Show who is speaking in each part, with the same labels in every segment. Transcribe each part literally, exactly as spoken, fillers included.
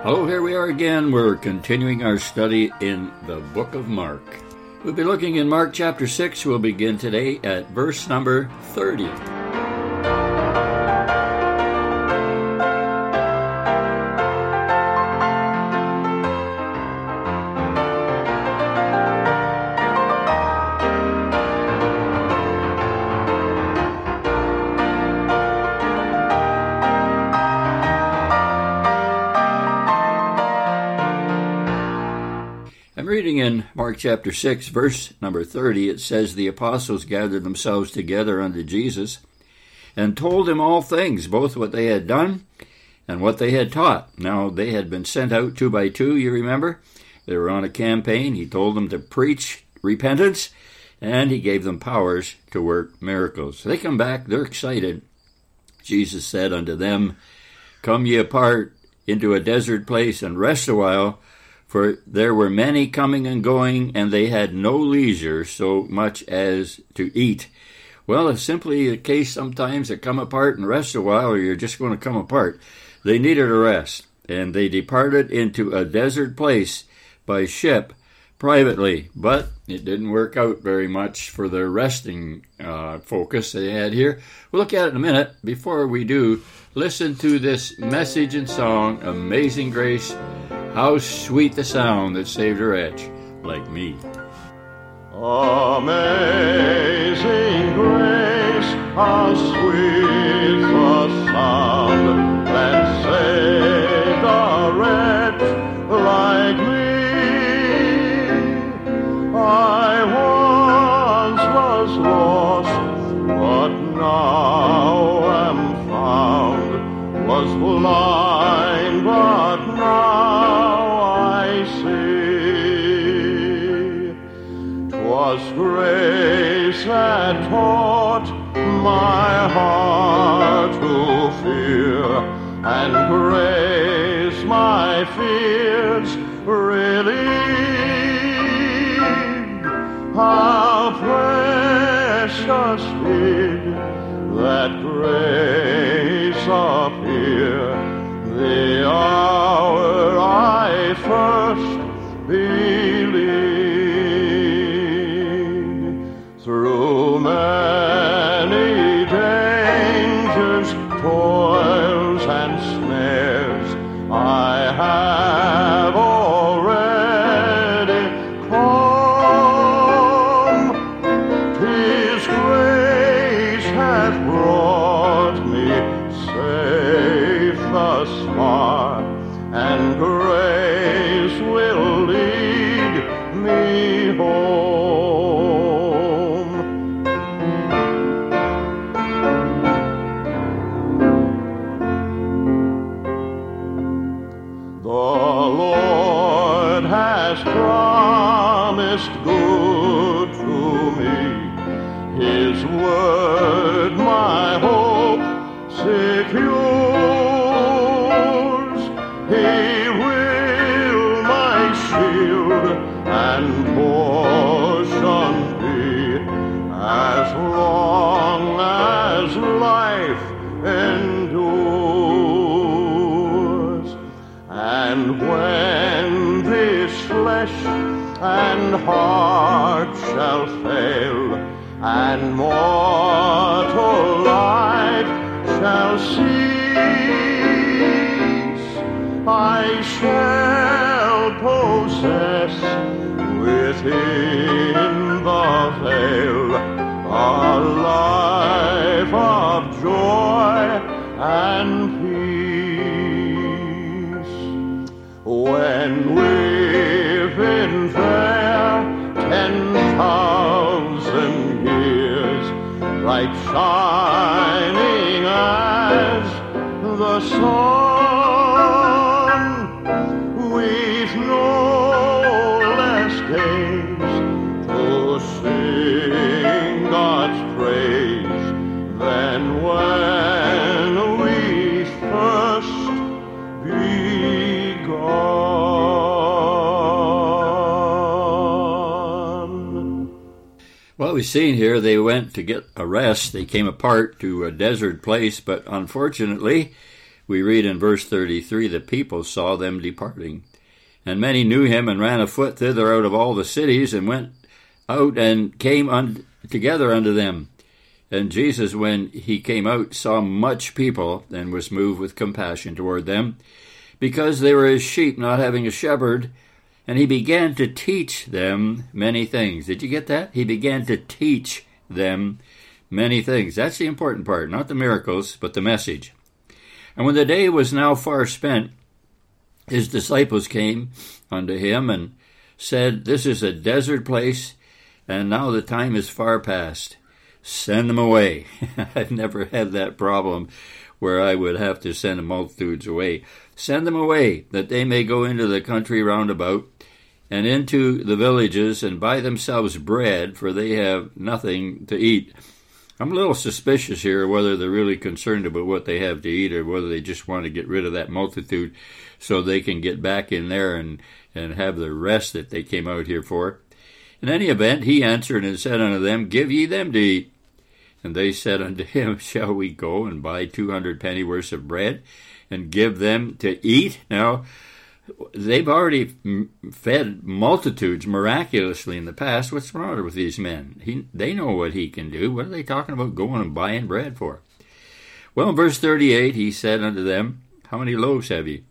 Speaker 1: Hello, here we are again. We're continuing our study in the book of Mark. We'll be looking in Mark chapter six. We'll begin today at verse number thirty. I'm reading in Mark chapter six, verse number thirty. It says, "The apostles gathered themselves together unto Jesus, and told him all things, both what they had done and what they had taught." Now, they had been sent out two by two, you remember? They were on a campaign. He told them to preach repentance, and he gave them powers to work miracles. They come back, they're excited. Jesus said unto them, "Come ye apart into a desert place, and rest a while, for there were many coming and going, and they had no leisure so much as to eat." Well, it's simply a case sometimes to come apart and rest a while, or you're just going to come apart. They needed a rest, and they departed into a desert place by ship privately, but it didn't work out very much for their resting uh, focus they had here. We'll look at it in a minute. Before we do, listen to this message and song, "Amazing Grace." How sweet the sound that saved a wretch like me.
Speaker 2: Amazing grace, how sweet the sound that saved a wretch like me. I once was lost, but now am found, was blind, but now 'twas grace that taught my heart to fear, and grace my fears relieved. How precious did that grace appear the hour I first believed. Through many dangers, toils, and snares, I have already come. 'Tis grace hath brought me safe thus far, and grace will lead me home. Promised good to me, his word my hope secures. He will my shield and portion be, as long as life endures. And when this flesh and heart shall fail, and mortal life shall cease, I shall possess within the veil a life of joy and peace. When we've been there ten thousand years, bright shining as the sun, we've no less days to sing God's praise than when we first begun.
Speaker 1: Well, we've seen here they went to get a rest. They came apart to a desert place, but unfortunately, We read in verse thirty-three, the people saw them departing. And many knew him and ran afoot thither out of all the cities and went out and came un- together unto them. And Jesus, when he came out, saw much people and was moved with compassion toward them, because they were as sheep not having a shepherd. And he began to teach them many things. Did you get that? He began to teach them many things. That's the important part, not the miracles, but the message. And when the day was now far spent, his disciples came unto him and said, This is a desert place, and now the time is far past. Send them away. I've never had that problem where I would have to send the multitudes away. Send them away, that they may go into the country round about, and into the villages, and buy themselves bread, for they have nothing to eat. I'm a little suspicious here whether they're really concerned about what they have to eat, or whether they just want to get rid of that multitude so they can get back in there and, and have the rest that they came out here for. In any event, he answered and said unto them, Give ye them to eat. And they said unto him, Shall we go and buy two hundred pennyworths of bread, and give them to eat? Now, they've already fed multitudes miraculously in the past. What's the matter with these men? He, they know what he can do. What are they talking about going and buying bread for? Well, in verse thirty-eight, he said unto them, How many loaves have ye?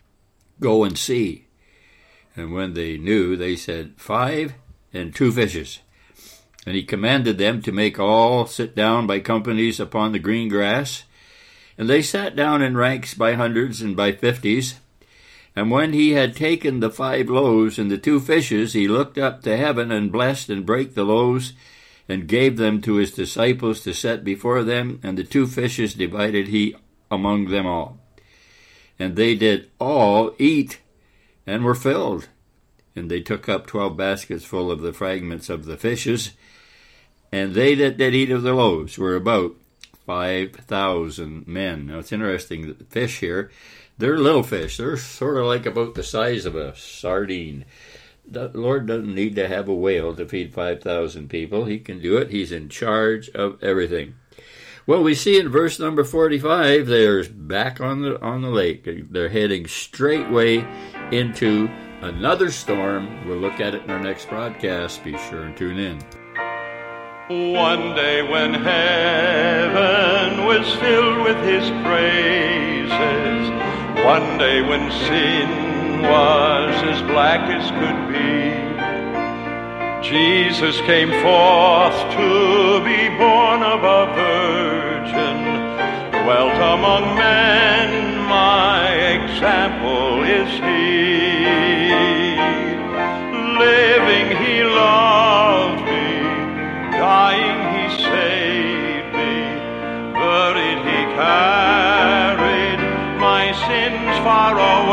Speaker 1: Go and see. And when they knew, they said, Five and two fishes. And he commanded them to make all sit down by companies upon the green grass. And they sat down in ranks by hundreds and by fifties. And when he had taken the five loaves and the two fishes, he looked up to heaven and blessed and brake the loaves and gave them to his disciples to set before them. And the two fishes divided he among them all. And they did all eat and were filled. And they took up twelve baskets full of the fragments of the fishes. And they that did eat of the loaves were about five thousand men. Now it's interesting that the fish here, they're little fish. They're sort of like about the size of a sardine. The Lord doesn't need to have a whale to feed five thousand people. He can do it. He's in charge of everything. Well, we see in verse number forty-five, they're back on the on the lake. They're heading straightway into another storm. We'll look at it in our next broadcast. Be sure and tune in.
Speaker 2: One day when heaven was filled with his praises, one day when sin was as black as could be, Jesus came forth to be born of a virgin, dwelt among men, my example is he. Living he loved me, dying he saved me, buried he carried my sins far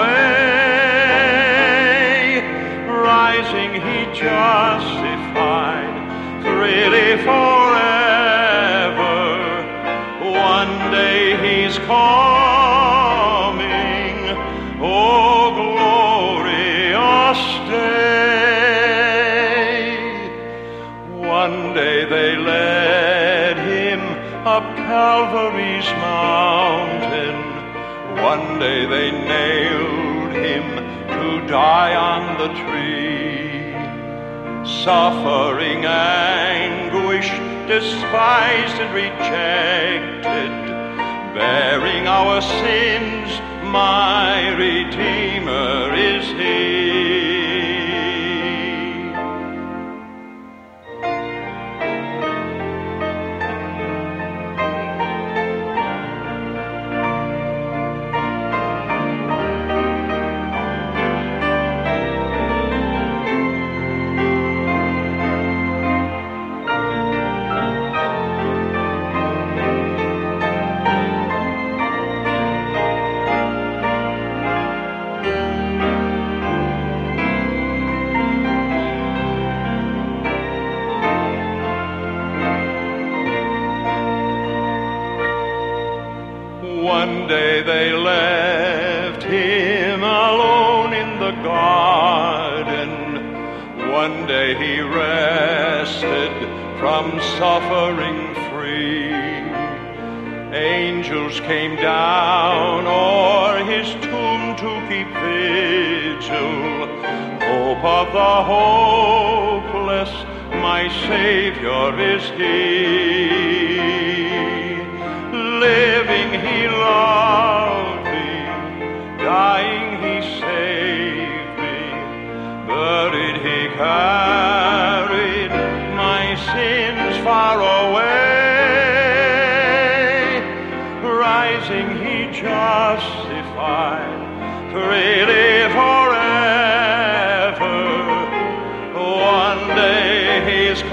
Speaker 2: away, rising he justified freely forever. One day he's coming, oh glorious day. One day they led him up Calvary's mountain. One day they nailed him to die on the tree. Suffering anguish, despised and rejected, bearing our sins, my Redeemer is he. One day they left him alone in the garden. One day he rested from suffering free. angels came down o'er his tomb to keep vigil. Hope of the hopeless, my Savior is he. Living he loved me, dying he saved me, buried he carried my sins far away. Rising he justified, freely forever. One day he's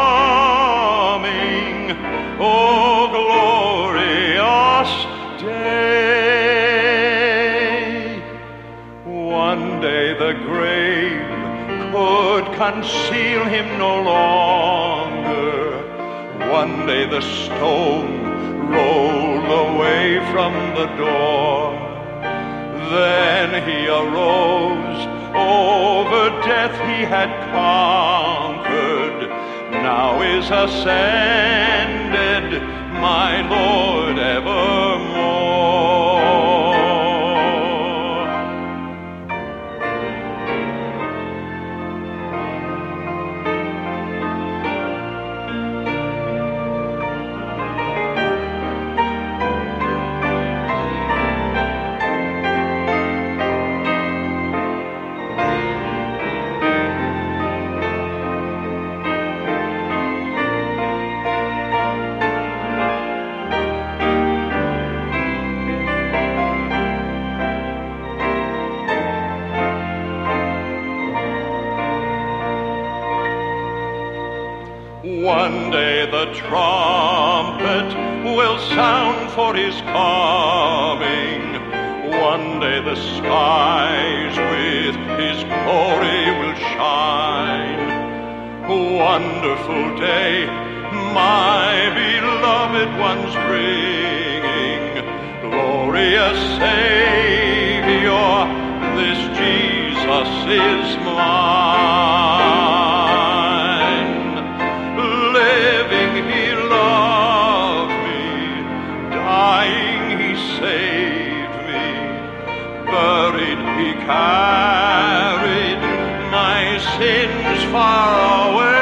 Speaker 2: coming, oh glorious day. One day the grave could conceal him no longer. One day the stone rolled away from the door. Then he arose, over death he had conquered, now is ascended, my Lord evermore. One day the trumpet will sound for his coming. One day the skies with his glory will shine. Wonderful day, my beloved ones bringing. Glorious Savior, this Jesus is mine. He loved me, dying he saved me, buried he carried my sins far away.